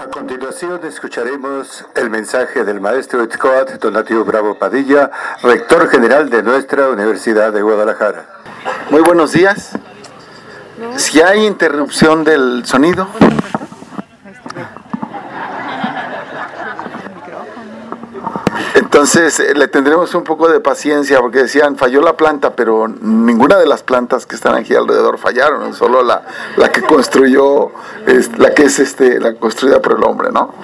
A continuación escucharemos el mensaje del maestro Itzcoat Donatio Bravo Padilla, rector general de nuestra Universidad de Guadalajara. Muy buenos días. Si hay interrupción del sonido, entonces le tendremos un poco de paciencia, porque decían falló la planta, pero ninguna de las plantas que están aquí alrededor fallaron, solo la que construyó, la que es la construida por el hombre, ¿no?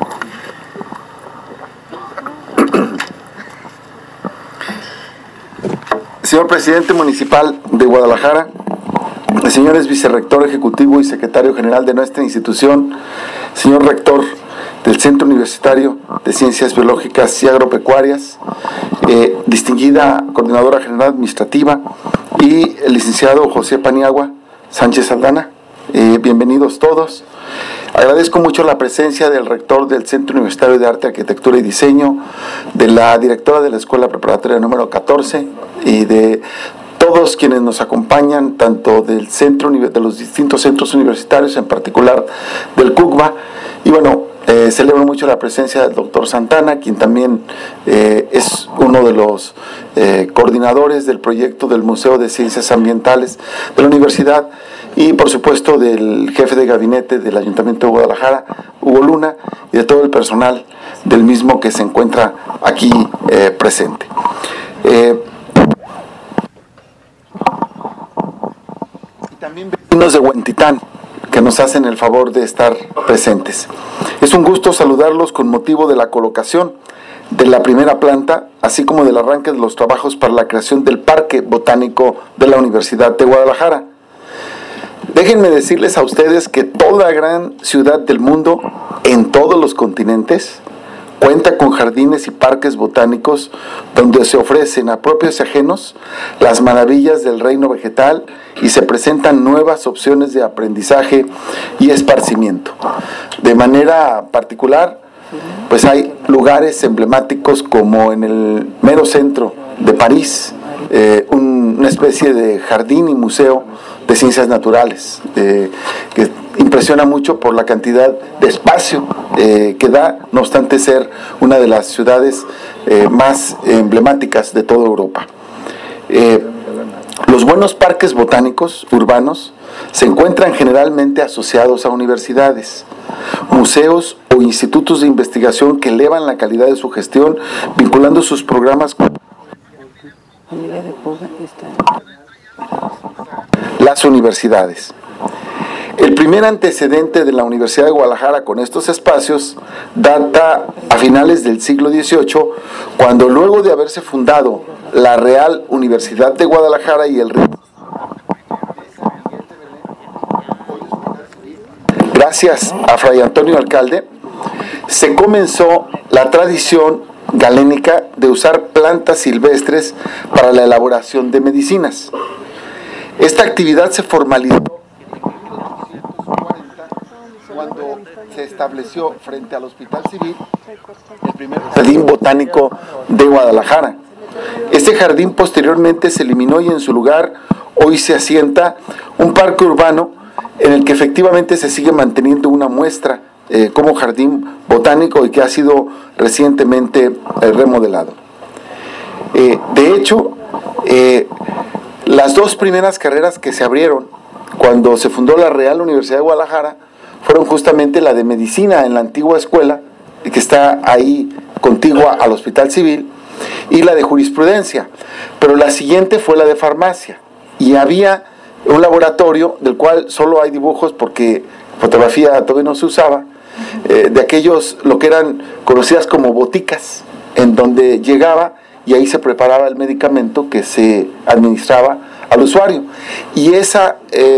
Señor presidente municipal de Guadalajara, señores vicerrector ejecutivo y secretario general de nuestra institución, señor rector del Centro Universitario de Ciencias Biológicas y Agropecuarias, distinguida coordinadora general administrativa, y el licenciado José Paniagua Sánchez Aldana, bienvenidos todos. Agradezco mucho la presencia del rector del Centro Universitario de Arte, Arquitectura y Diseño, de la directora de la Escuela Preparatoria número 14 y de todos quienes nos acompañan, tanto del centro, de los distintos centros universitarios, en particular del CUCBA. Y bueno, celebro mucho la presencia del doctor Santana, quien también es uno de los coordinadores del proyecto del Museo de Ciencias Ambientales de la universidad, y por supuesto del jefe de gabinete del Ayuntamiento de Guadalajara, Hugo Luna, y de todo el personal del mismo que se encuentra aquí presente. Y también vecinos de Huentitán, que nos hacen el favor de estar presentes. Es un gusto saludarlos con motivo de la colocación de la primera planta, así como del arranque de los trabajos para la creación del Parque Botánico de la Universidad de Guadalajara. Déjenme decirles a ustedes que toda gran ciudad del mundo, en todos los continentes, cuenta con jardines y parques botánicos donde se ofrecen a propios y ajenos las maravillas del reino vegetal y se presentan nuevas opciones de aprendizaje y esparcimiento. De manera particular, pues hay lugares emblemáticos como en el mero centro de París, una especie de jardín y museo de ciencias naturales, que impresiona mucho por la cantidad de espacio que da, no obstante ser una de las ciudades más emblemáticas de toda Europa. Los buenos parques botánicos urbanos se encuentran generalmente asociados a universidades, museos o institutos de investigación que elevan la calidad de su gestión, vinculando sus programas con las universidades. El primer antecedente de la Universidad de Guadalajara con estos espacios data a finales del siglo XVIII, cuando luego de haberse fundado la Real Universidad de Guadalajara y el gracias a Fray Antonio Alcalde, se comenzó la tradición galénica de usar plantas silvestres para la elaboración de medicinas. Esta actividad se formalizó cuando se estableció frente al Hospital Civil el primer jardín botánico de Guadalajara. Este jardín posteriormente se eliminó y en su lugar hoy se asienta un parque urbano en el que efectivamente se sigue manteniendo una muestra como jardín botánico y que ha sido recientemente remodelado. De hecho, las dos primeras carreras que se abrieron cuando se fundó la Real Universidad de Guadalajara fueron justamente la de medicina en la antigua escuela, que está ahí contigua al Hospital Civil, y la de jurisprudencia, pero la siguiente fue la de farmacia, y había un laboratorio del cual solo hay dibujos porque fotografía todavía no se usaba, de aquellos, lo que eran conocidas como boticas, en donde llegaba y ahí se preparaba el medicamento que se administraba al usuario. Y esa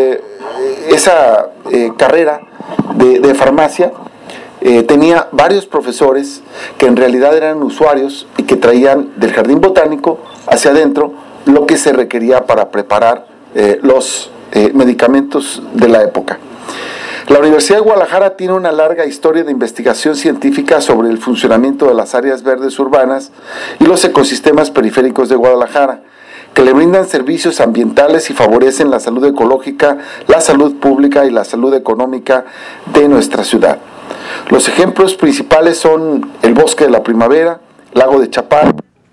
carrera de farmacia tenía varios profesores que en realidad eran usuarios y que traían del jardín botánico hacia adentro lo que se requería para preparar los medicamentos de la época. La Universidad de Guadalajara tiene una larga historia de investigación científica sobre el funcionamiento de las áreas verdes urbanas y los ecosistemas periféricos de Guadalajara, que le brindan servicios ambientales y favorecen la salud ecológica, la salud pública y la salud económica de nuestra ciudad. Los ejemplos principales son el Bosque de la Primavera, Lago de Chapala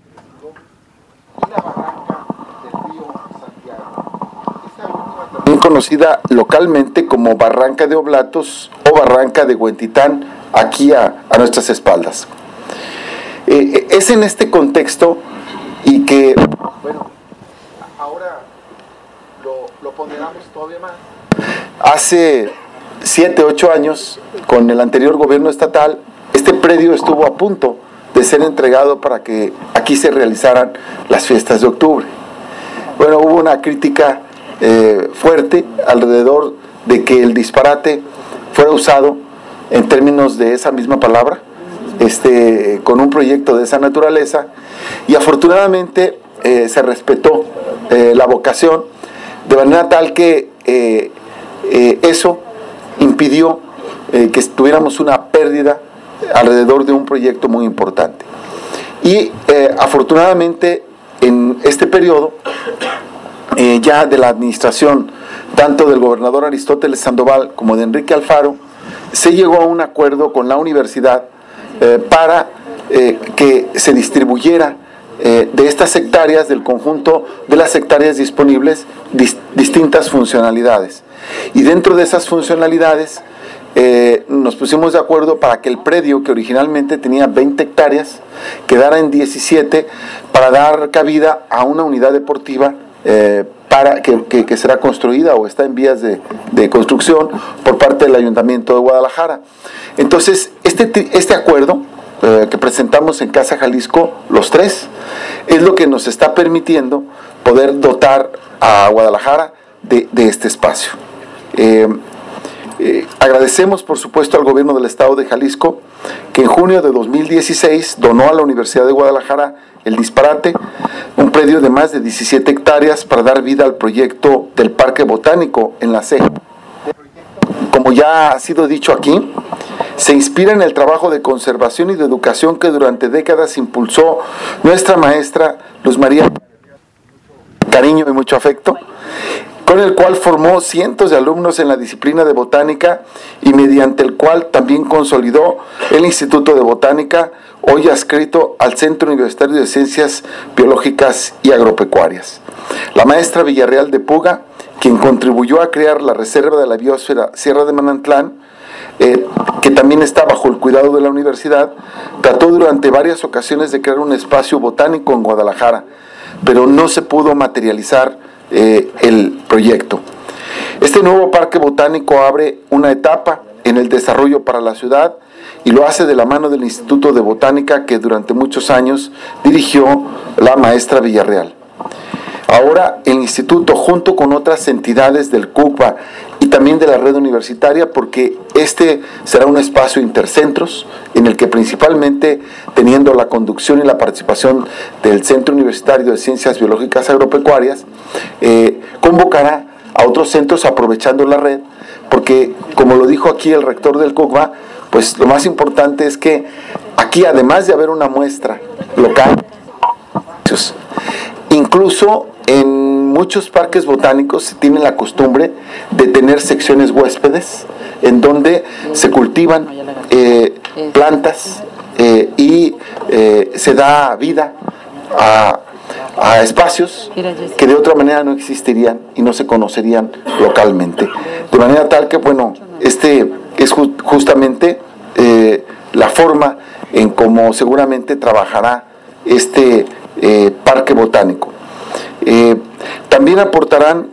y la barranca del río Santiago. Esta última también conocida localmente como Barranca de Oblatos o Barranca de Huentitán, aquí a nuestras espaldas. Es en este contexto y que, bueno, ahora lo ponderamos todavía más. Hace 7, 8 años, con el anterior gobierno estatal, este predio estuvo a punto de ser entregado para que aquí se realizaran las fiestas de octubre. Bueno, hubo una crítica fuerte alrededor de que el disparate fuera usado en términos de esa misma palabra, con un proyecto de esa naturaleza, y afortunadamente se respetó la vocación, de manera tal que eso impidió que tuviéramos una pérdida alrededor de un proyecto muy importante. Y afortunadamente en este periodo ya de la administración tanto del gobernador Aristóteles Sandoval como de Enrique Alfaro, se llegó a un acuerdo con la universidad para que se distribuyera de estas hectáreas, del conjunto de las hectáreas disponibles, distintas funcionalidades. Y dentro de esas funcionalidades nos pusimos de acuerdo para que el predio, que originalmente tenía 20 hectáreas, quedara en 17 para dar cabida a una unidad deportiva para que será construida o está en vías de construcción por parte del Ayuntamiento de Guadalajara. Entonces, este acuerdo que presentamos en Casa Jalisco, los tres, es lo que nos está permitiendo poder dotar a Guadalajara de este espacio. Agradecemos, por supuesto, al gobierno del estado de Jalisco, que en junio de 2016 donó a la Universidad de Guadalajara el disparate, un predio de más de 17 hectáreas para dar vida al proyecto del Parque Botánico en la CEA. Como ya ha sido dicho aquí, se inspira en el trabajo de conservación y de educación que durante décadas impulsó nuestra maestra Luz María, cariño y mucho afecto, con el cual formó cientos de alumnos en la disciplina de botánica y mediante el cual también consolidó el Instituto de Botánica, hoy adscrito al Centro Universitario de Ciencias Biológicas y Agropecuarias. La maestra Villarreal de Puga, quien contribuyó a crear la Reserva de la Biosfera Sierra de Manantlán, que también está bajo el cuidado de la universidad, trató durante varias ocasiones de crear un espacio botánico en Guadalajara, pero no se pudo materializar el proyecto. Este nuevo parque botánico abre una etapa en el desarrollo para la ciudad y lo hace de la mano del Instituto de Botánica que durante muchos años dirigió la maestra Villarreal. Ahora el instituto, junto con otras entidades del CUPA y también de la red universitaria, porque este será un espacio intercentros en el que principalmente, teniendo la conducción y la participación del Centro Universitario de Ciencias Biológicas Agropecuarias, convocará a otros centros aprovechando la red, porque como lo dijo aquí el rector del CUPA, pues lo más importante es que aquí, además de haber una muestra local, incluso en muchos parques botánicos se tiene la costumbre de tener secciones huéspedes en donde se cultivan plantas y se da vida a espacios que de otra manera no existirían y no se conocerían localmente. De manera tal que, bueno, este es justamente la forma en cómo seguramente trabajará este parque botánico. También aportarán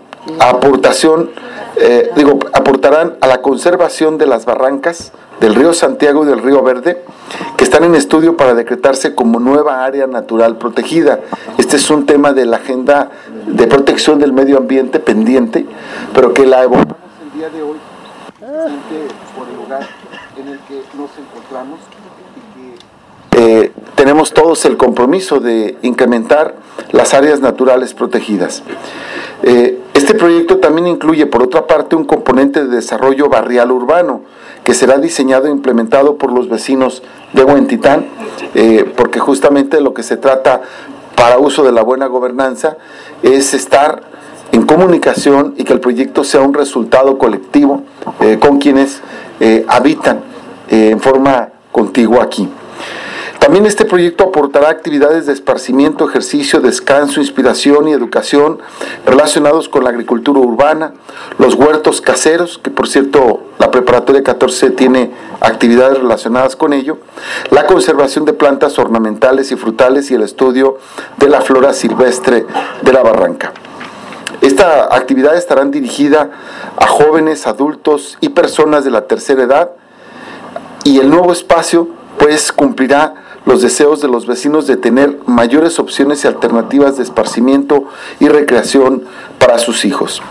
a la conservación de las barrancas del río Santiago y del río Verde, que están en estudio para decretarse como nueva área natural protegida. Este es un tema de la agenda de protección del medio ambiente pendiente, pero que la evocamos el día de hoy por el lugar en el que nos encontramos y que tenemos todos el compromiso de incrementar las áreas naturales protegidas. Este proyecto también incluye, por otra parte, un componente de desarrollo barrial urbano que será diseñado e implementado por los vecinos de Huentitán, porque justamente lo que se trata para uso de la buena gobernanza es estar en comunicación y que el proyecto sea un resultado colectivo con quienes habitan en forma contigua aquí. También este proyecto aportará actividades de esparcimiento, ejercicio, descanso, inspiración y educación relacionados con la agricultura urbana, los huertos caseros, que por cierto la preparatoria 14 tiene actividades relacionadas con ello, la conservación de plantas ornamentales y frutales y el estudio de la flora silvestre de la barranca. Esta actividad estará dirigida a jóvenes, adultos y personas de la tercera edad, y el nuevo espacio pues cumplirá los deseos de los vecinos de tener mayores opciones y alternativas de esparcimiento y recreación para sus hijos.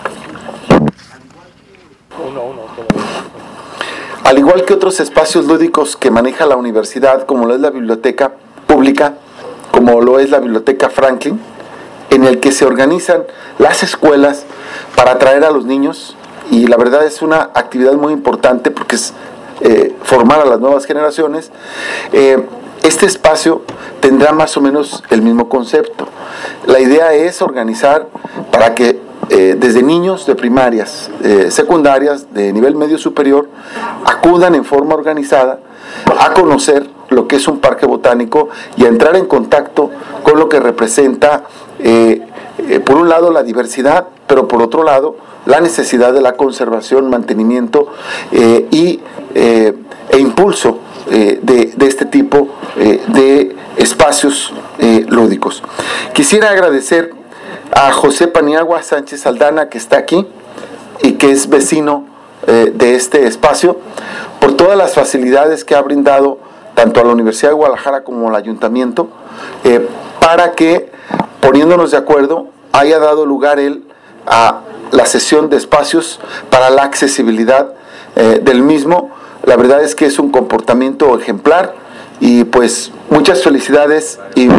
Al igual que otros espacios lúdicos que maneja la universidad, como lo es la biblioteca pública, como lo es la biblioteca Franklin, en el que se organizan las escuelas para atraer a los niños, y la verdad es una actividad muy importante porque es formar a las nuevas generaciones. Este espacio tendrá más o menos el mismo concepto. La idea es organizar para que desde niños de primarias, secundarias, de nivel medio superior, acudan en forma organizada a conocer lo que es un parque botánico y a entrar en contacto con lo que representa, por un lado, la diversidad, pero por otro lado, la necesidad de la conservación, mantenimiento e impulso de este tipo de espacios lúdicos. Quisiera agradecer a José Paniagua Sánchez Aldana, que está aquí y que es vecino de este espacio, por todas las facilidades que ha brindado tanto a la Universidad de Guadalajara como al Ayuntamiento, para que, poniéndonos de acuerdo, haya dado lugar él a la cesión de espacios para la accesibilidad del mismo. La verdad es que es un comportamiento ejemplar y pues muchas felicidades y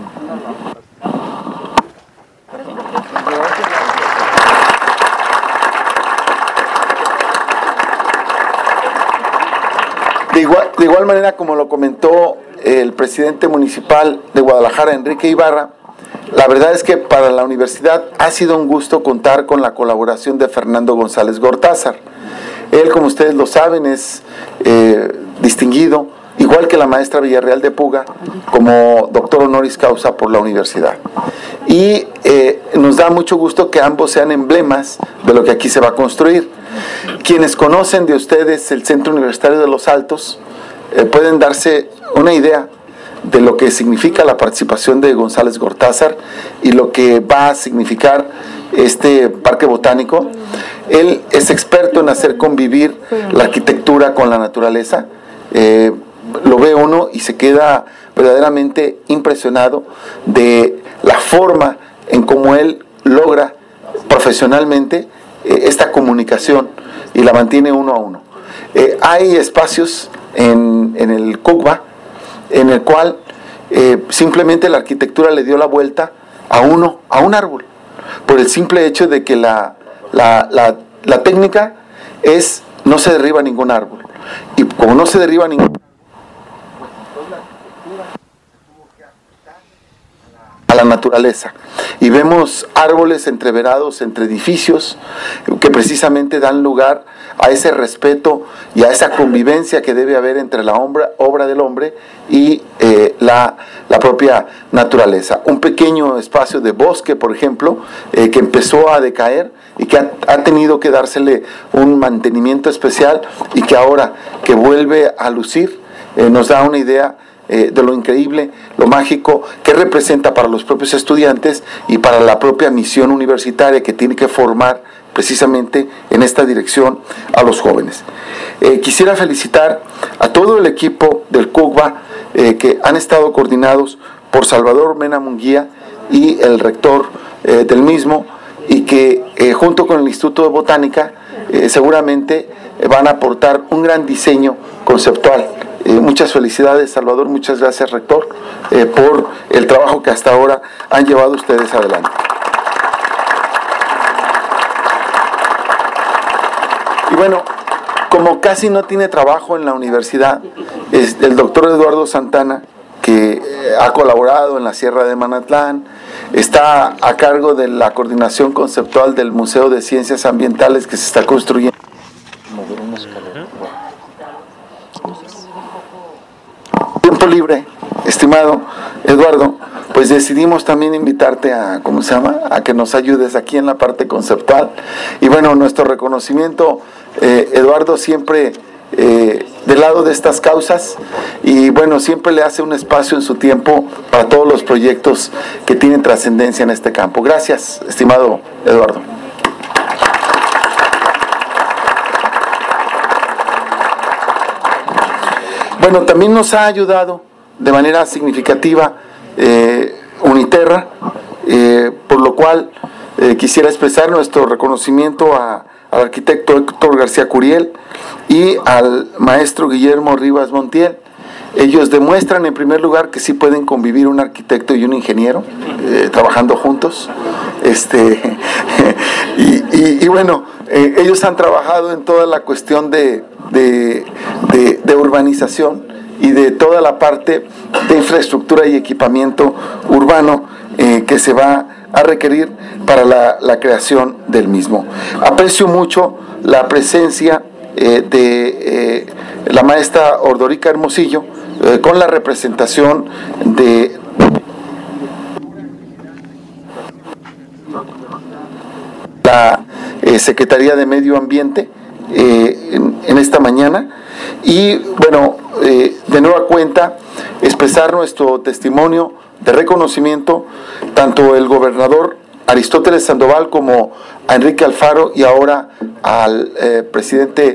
de igual manera, como lo comentó el presidente municipal de Guadalajara, Enrique Ibarra, la verdad es que para la universidad ha sido un gusto contar con la colaboración de Fernando González Gortázar. Él, como ustedes lo saben, es distinguido, igual que la maestra Villarreal de Puga, como doctor honoris causa por la universidad. Y nos da mucho gusto que ambos sean emblemas de lo que aquí se va a construir. Quienes conocen de ustedes el Centro Universitario de Los Altos pueden darse una idea de lo que significa la participación de González Gortázar y lo que va a significar este parque botánico. Él es experto en hacer convivir la arquitectura con la naturaleza. Lo ve uno y se queda verdaderamente impresionado de la forma en cómo él logra profesionalmente esta comunicación y la mantiene uno a uno. Hay espacios en el CUCBA en el cual simplemente la arquitectura le dio la vuelta a un árbol, por el simple hecho de que la técnica es no se derriba ningún árbol, y como no se derriba ningún árbol, a la naturaleza, y vemos árboles entreverados entre edificios que precisamente dan lugar a ese respeto y a esa convivencia que debe haber entre la obra del hombre y la propia naturaleza. Un pequeño espacio de bosque, por ejemplo, que empezó a decaer y que ha tenido que dársele un mantenimiento especial, y que ahora que vuelve a lucir nos da una idea de lo increíble, lo mágico que representa para los propios estudiantes y para la propia misión universitaria que tiene que formar precisamente en esta dirección a los jóvenes. Quisiera felicitar a todo el equipo del CUCBA que han estado coordinados por Salvador Mena Munguía y el rector del mismo, y que junto con el Instituto de Botánica seguramente van a aportar un gran diseño conceptual. Muchas felicidades, Salvador, muchas gracias, rector, por el trabajo que hasta ahora han llevado ustedes adelante. Y bueno, como casi no tiene trabajo en la universidad, el doctor Eduardo Santana, que ha colaborado en la Sierra de Manatlán, está a cargo de la coordinación conceptual del Museo de Ciencias Ambientales que se está construyendo. tiempo libre, estimado Eduardo, pues decidimos también invitarte a, a que nos ayudes aquí en la parte conceptual. Y bueno, nuestro reconocimiento, Eduardo, siempre del lado de estas causas, y bueno, siempre le hace un espacio en su tiempo para todos los proyectos que tienen trascendencia en este campo. Gracias, estimado Eduardo. Bueno, también nos ha ayudado de manera significativa Uniterra, por lo cual quisiera expresar nuestro reconocimiento al arquitecto Héctor García Curiel y al maestro Guillermo Rivas Montiel. Ellos demuestran en primer lugar que sí pueden convivir un arquitecto y un ingeniero trabajando juntos. Y bueno, ellos han trabajado en toda la cuestión de urbanización y de toda la parte de infraestructura y equipamiento urbano que se va a requerir para la creación del mismo. Aprecio mucho la presencia de la maestra Ordorica Hermosillo con la representación de la Secretaría de Medio Ambiente en esta mañana. Y bueno, de nueva cuenta, expresar nuestro testimonio de reconocimiento tanto el gobernador Aristóteles Sandoval como a Enrique Alfaro y ahora al presidente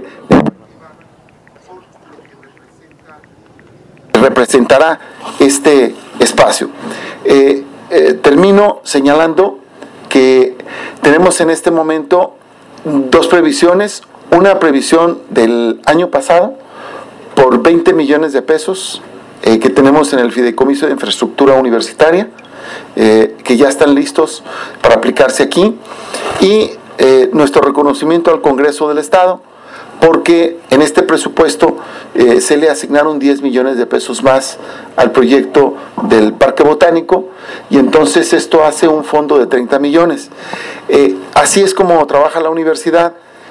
representará este espacio. Termino señalando que tenemos en este momento dos previsiones: una previsión del año pasado por 20 millones de pesos que tenemos en el Fideicomiso de Infraestructura Universitaria, que ya están listos para aplicarse aquí, y nuestro reconocimiento al Congreso del Estado, porque en este presupuesto se le asignaron 10 millones de pesos más al proyecto del Parque Botánico, y entonces esto hace un fondo de 30 millones. Así es como trabaja la universidad,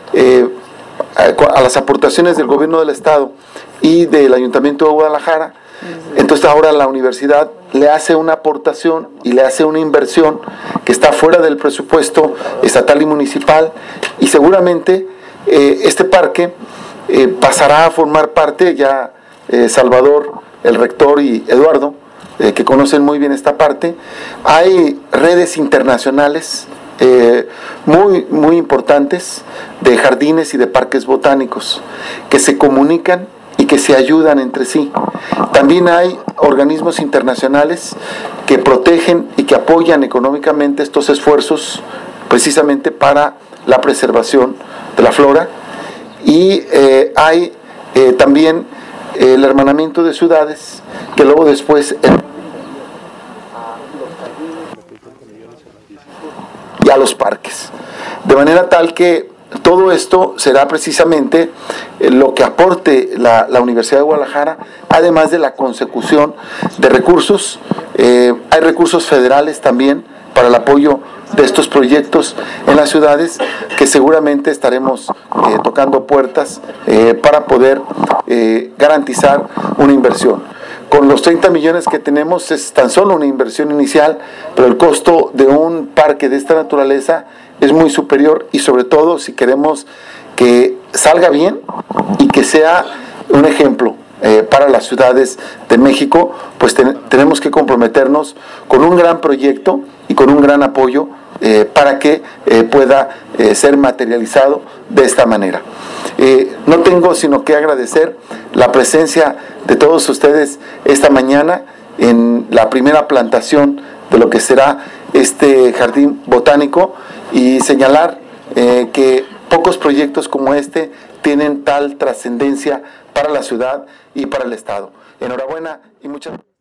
a las aportaciones del gobierno del Estado y del Ayuntamiento de Guadalajara. Entonces ahora la universidad le hace una aportación y le hace una inversión que está fuera del presupuesto estatal y municipal, y seguramente este parque pasará a formar parte, ya Salvador, el rector, y Eduardo, que conocen muy bien esta parte. Hay redes internacionales muy importantes de jardines y de parques botánicos que se comunican y que se ayudan entre sí. También hay organismos internacionales que protegen y que apoyan económicamente estos esfuerzos precisamente para la preservación de la flora, y hay también el hermanamiento de ciudades que luego después y a los parques, de manera tal que todo esto será precisamente lo que aporte la Universidad de Guadalajara, además de la consecución de recursos. Hay recursos federales también para el apoyo de estos proyectos en las ciudades, que seguramente estaremos tocando puertas para poder garantizar una inversión. Con los 30 millones que tenemos es tan solo una inversión inicial, pero el costo de un parque de esta naturaleza es muy superior, y sobre todo si queremos que salga bien y que sea un ejemplo para las ciudades de México, pues tenemos que comprometernos con un gran proyecto y con un gran apoyo para que pueda ser materializado de esta manera. No tengo sino que agradecer la presencia de todos ustedes esta mañana en la primera plantación de lo que será este jardín botánico, y señalar que pocos proyectos como este tienen tal trascendencia para la ciudad y para el Estado. Enhorabuena y muchas gracias.